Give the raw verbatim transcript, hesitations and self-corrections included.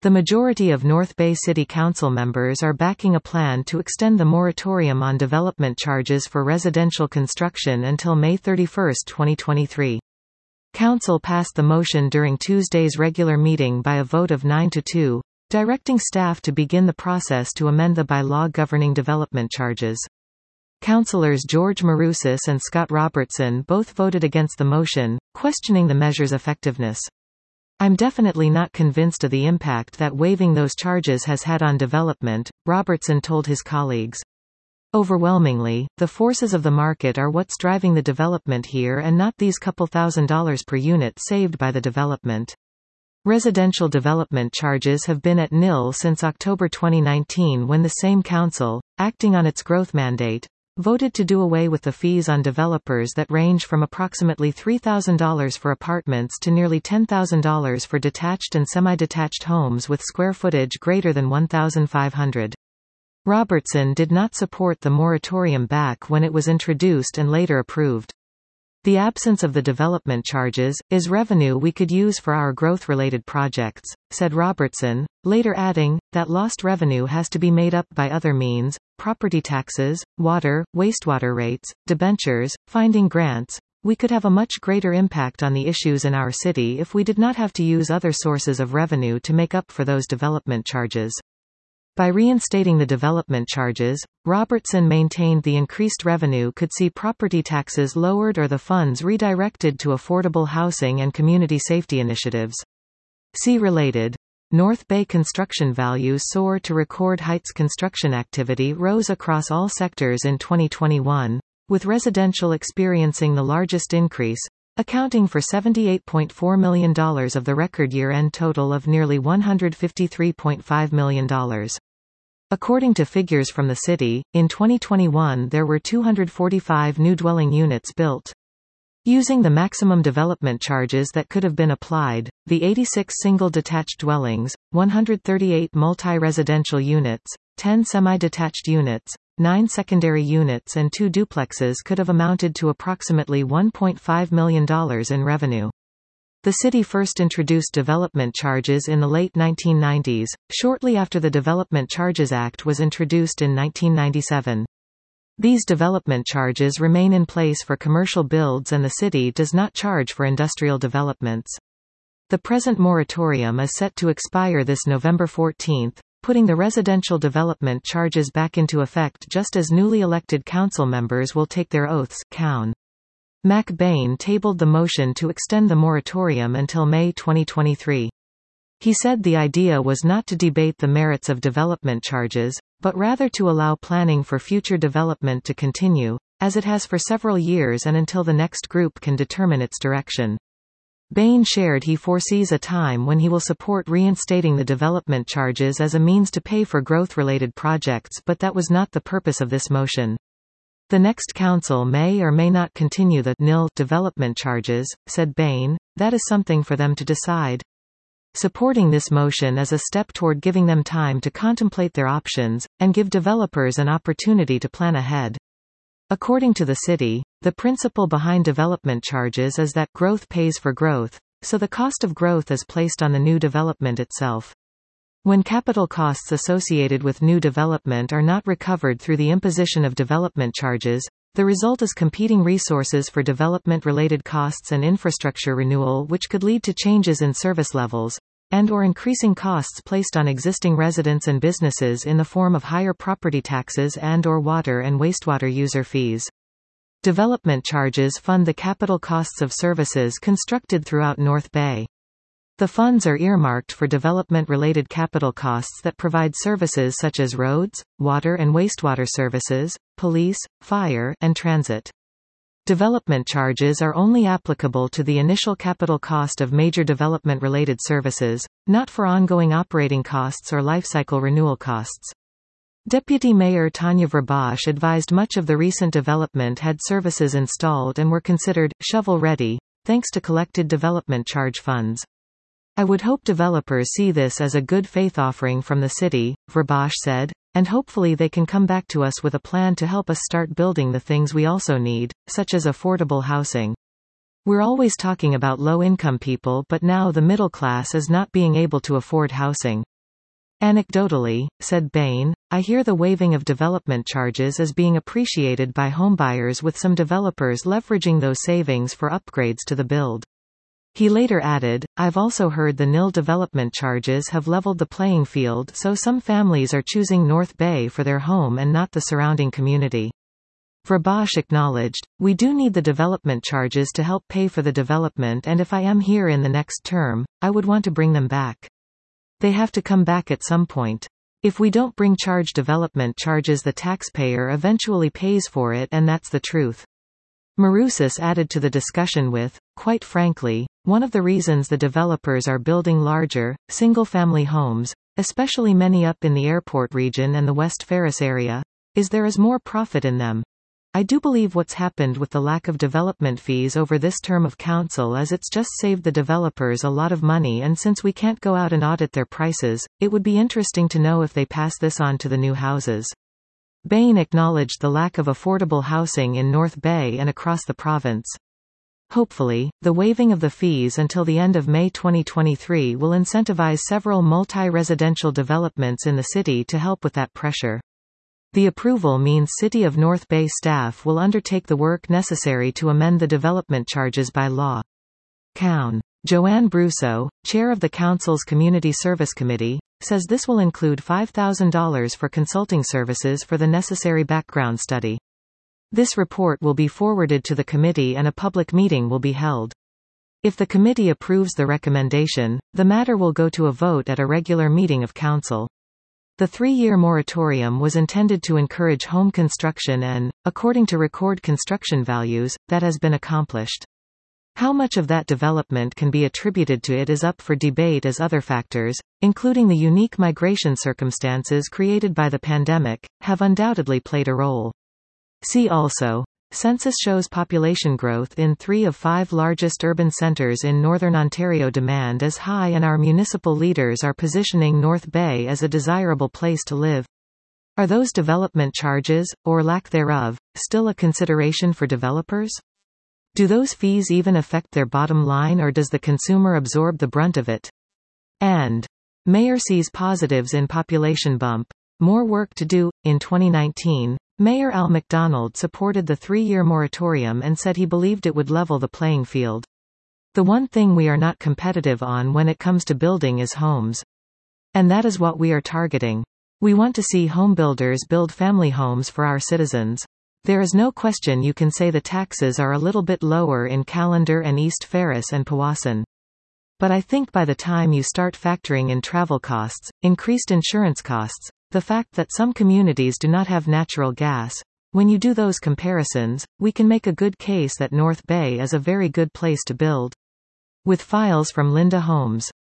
The majority of North Bay City Council members are backing a plan to extend the moratorium on development charges for residential construction until May thirty-first, twenty twenty-three. Council passed the motion during Tuesday's regular meeting by a vote of nine to two, directing staff to begin the process to amend the bylaw governing development charges. Councillors George Marousis and Scott Robertson both voted against the motion, questioning the measure's effectiveness. "I'm definitely not convinced of the impact that waiving those charges has had on development," Robertson told his colleagues. "Overwhelmingly, the forces of the market are what's driving the development here and not these couple thousand dollars per unit saved by the development." Residential development charges have been at nil since October twenty nineteen, when the same council, acting on its growth mandate, voted to do away with the fees on developers that range from approximately three thousand dollars for apartments to nearly ten thousand dollars for detached and semi-detached homes with square footage greater than one thousand five hundred. Robertson did not support the moratorium back when it was introduced and later approved. "The absence of the development charges is revenue we could use for our growth-related projects," said Robertson, later adding, "that lost revenue has to be made up by other means, property taxes, water, wastewater rates, debentures, finding grants. We could have a much greater impact on the issues in our city if we did not have to use other sources of revenue to make up for those development charges." By reinstating the development charges, Robertson maintained the increased revenue could see property taxes lowered or the funds redirected to affordable housing and community safety initiatives. See related. North Bay construction values soar to record heights. Construction activity rose across all sectors in twenty twenty-one, with residential experiencing the largest increase, accounting for seventy-eight point four million dollars of the record year-end total of nearly one hundred fifty-three point five million dollars. According to figures from the city, in twenty twenty-one there were two hundred forty-five new dwelling units built. Using the maximum development charges that could have been applied, the eighty-six single-detached dwellings, one hundred thirty-eight multi-residential units, ten semi-detached units, nine secondary units and two duplexes could have amounted to approximately one point five million dollars in revenue. The city first introduced development charges in the late nineteen nineties, shortly after the Development Charges Act was introduced in nineteen ninety-seven. These development charges remain in place for commercial builds and the city does not charge for industrial developments. The present moratorium is set to expire this November fourteenth, putting the residential development charges back into effect just as newly elected council members will take their oaths. Cown. Mac Bain tabled the motion to extend the moratorium until May twenty twenty-three. He said the idea was not to debate the merits of development charges, but rather to allow planning for future development to continue, as it has for several years and until the next group can determine its direction. Bain shared he foresees a time when he will support reinstating the development charges as a means to pay for growth-related projects, but that was not the purpose of this motion. The next council may or may not continue the nil development charges, said Bain. That is something for them to decide. Supporting this motion is a step toward giving them time to contemplate their options, and give developers an opportunity to plan ahead. According to the city, the principle behind development charges is that growth pays for growth, so the cost of growth is placed on the new development itself. When capital costs associated with new development are not recovered through the imposition of development charges, the result is competing resources for development-related costs and infrastructure renewal, which could lead to changes in service levels, and or increasing costs placed on existing residents and businesses in the form of higher property taxes and or water and wastewater user fees. Development charges fund the capital costs of services constructed throughout North Bay. The funds are earmarked for development-related capital costs that provide services such as roads, water and wastewater services, police, fire, and transit. Development charges are only applicable to the initial capital cost of major development-related services, not for ongoing operating costs or lifecycle renewal costs. Deputy Mayor Tanya Verbosch advised much of the recent development had services installed and were considered shovel-ready, thanks to collected development charge funds. I would hope developers see this as a good faith offering from the city, Verbosch said, and hopefully they can come back to us with a plan to help us start building the things we also need, such as affordable housing. We're always talking about low-income people, but now the middle class is not being able to afford housing. Anecdotally, said Bain, I hear the waiving of development charges is being appreciated by homebuyers, with some developers leveraging those savings for upgrades to the build. He later added, I've also heard the nil development charges have leveled the playing field, so some families are choosing North Bay for their home and not the surrounding community. Vrabash acknowledged, we do need the development charges to help pay for the development, and if I am here in the next term, I would want to bring them back. They have to come back at some point. If we don't bring charge development charges, the taxpayer eventually pays for it, and that's the truth. Marousis added to the discussion with, quite frankly, one of the reasons the developers are building larger, single-family homes, especially many up in the airport region and the West Ferris area, is there is more profit in them. I do believe what's happened with the lack of development fees over this term of council is it's just saved the developers a lot of money, and since we can't go out and audit their prices, it would be interesting to know if they pass this on to the new houses. Bain acknowledged the lack of affordable housing in North Bay and across the province. Hopefully, the waiving of the fees until the end of May twenty twenty-three will incentivize several multi-residential developments in the city to help with that pressure. The approval means City of North Bay staff will undertake the work necessary to amend the development charges by law. Coun. Joanne Brousseau, chair of the Council's Community Service Committee, says this will include five thousand dollars for consulting services for the necessary background study. This report will be forwarded to the committee and a public meeting will be held. If the committee approves the recommendation, the matter will go to a vote at a regular meeting of Council. The three-year moratorium was intended to encourage home construction and, according to record construction values, that has been accomplished. How much of that development can be attributed to it is up for debate, as other factors, including the unique migration circumstances created by the pandemic, have undoubtedly played a role. See also, census shows population growth in three of five largest urban centres in Northern Ontario. Demand is high and our municipal leaders are positioning North Bay as a desirable place to live. Are those development charges, or lack thereof, still a consideration for developers? Do those fees even affect their bottom line, or does the consumer absorb the brunt of it? And Mayor sees positives in population bump. More work to do. In twenty nineteen, Mayor Al MacDonald supported the three-year moratorium and said he believed it would level the playing field. The one thing we are not competitive on when it comes to building is homes. And that is what we are targeting. We want to see home builders build family homes for our citizens. There is no question you can say the taxes are a little bit lower in Callander and East Ferris and Powassan. But I think by the time you start factoring in travel costs, increased insurance costs, the fact that some communities do not have natural gas, when you do those comparisons, we can make a good case that North Bay is a very good place to build. With files from Linda Holmes.